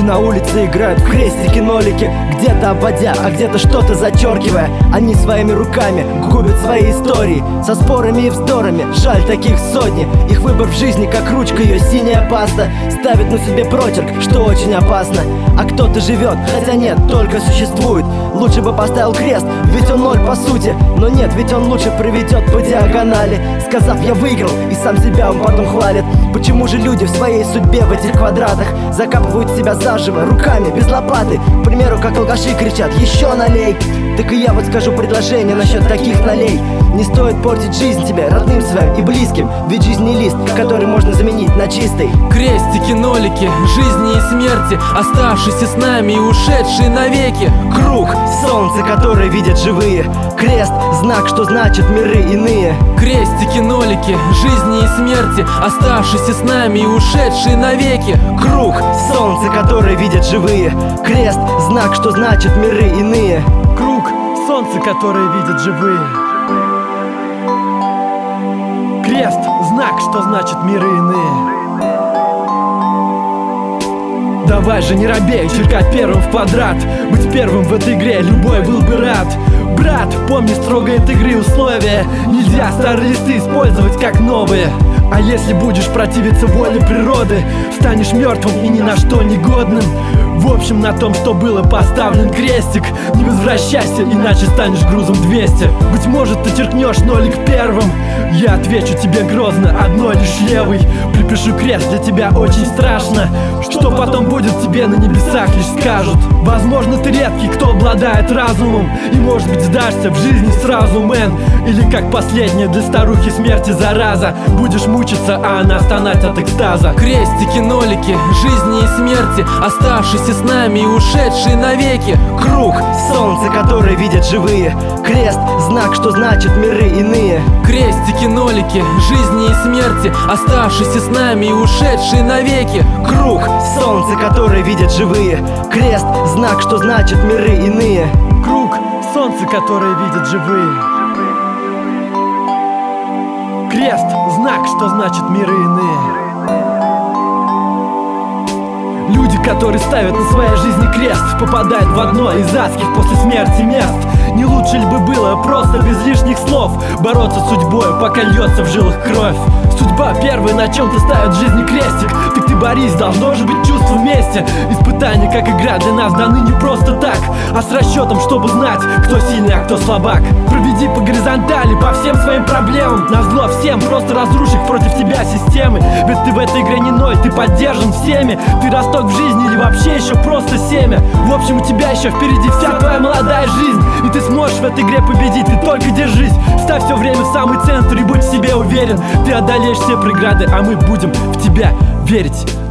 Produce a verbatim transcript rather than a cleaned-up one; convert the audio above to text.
на улице играют в крестики-нолики, где-то обводя, а где-то что-то зачеркивая. Они своими руками губят свои истории со спорами и вздорами, жаль, таких сотни. Их выбор в жизни, как ручка ее синяя паста, ставит на себе прочерк, что очень опасно. А кто-то живет, хотя нет, только существует. Лучше бы поставил крест, ведь он ноль по сути. Но нет, ведь он лучше проведет по диагонали, сказав: я выиграл, и сам себя он потом хвалит. Почему же люди в своей судьбе в этих квадратах закапывают себя заживо, руками, без лопаты? К примеру, как алкаши кричат: еще налей. Так и я вот скажу предложение насчет таких налей. Не стоит портить жизнь тебе, родным своим и близким, ведь жизнь не лист, который можно заменить на чистый. Крестики, нолики, жизни и смерти, оставшиеся с нами и ушедшие навеки. Круг, солнце, которое видят живые. Крест, знак, что значит миры иные. Крестики, нолики, жизни и смерти, оставшиеся с нами и ушедшие навеки. Круг, солнце, которое видят живые. Крест, знак, что значит миры иные. Круг, солнце, которое видят живые. Крест, знак, что значит миры иные. Давай же, не робей, черкать первым в квадрат. Быть первым в этой игре любой был бы рад. Брат, помни строго от игры условия. Нельзя старые листы использовать как новые. А если будешь противиться воле природы, станешь мертвым и ни на что негодным. В общем, на том, что было поставлен крестик, не возвращайся, иначе станешь грузом двести. Быть может, ты черкнешь нолик первым. Я отвечу тебе грозно, одной лишь левый. Припишу крест, для тебя очень страшно. Что потом будет, тебе на небесах лишь скажут. Возможно, ты редкий, кто обладает разумом, и может быть сдашься в жизни сразу, мэн. Или как последняя для старухи смерти зараза, будешь мучиться, а она стонать от экстаза. Крестики, нолики, жизни и смерти, оставшиеся с нами и ушедшие навеки. Круг, солнце, которое видят живые. Крест, знак, что значит миры иные. Крестики, нолики, жизни и смерти, оставшиеся с нами и ушедшие навеки. Круг, солнце, которое видят живые. Крест, знак, что значит миры иные. Круг, солнце, которое видят живые. Крест, знак, что значит миры иные. Люди, которые ставят на своей жизни крест, попадают в одно из адских после смерти мест. Не лучше ли бы было просто без лишних слов бороться с судьбой, пока льется в жилах кровь? Судьба первая, на чем-то ставит в жизни крестик. Так ты борись, должно же быть чувство вместе. Испытания, как игра, для нас даны не просто так, а с расчетом, чтобы знать, кто сильный, а кто слабак. Проведи по горизонтали, по всем своим проблемам, назло всем, просто разрушь их против тебя системы. Ведь ты в этой игре не ноль, ты поддержан всеми. Ты росток в жизни или вообще еще просто семя. В общем, у тебя еще впереди вся твоя молодая жизнь, и ты сможешь в этой игре победить, ты только держись. Ставь все время в самый центр и будь в себе уверен. Ты одолеешь все преграды, а мы будем в тебя верить.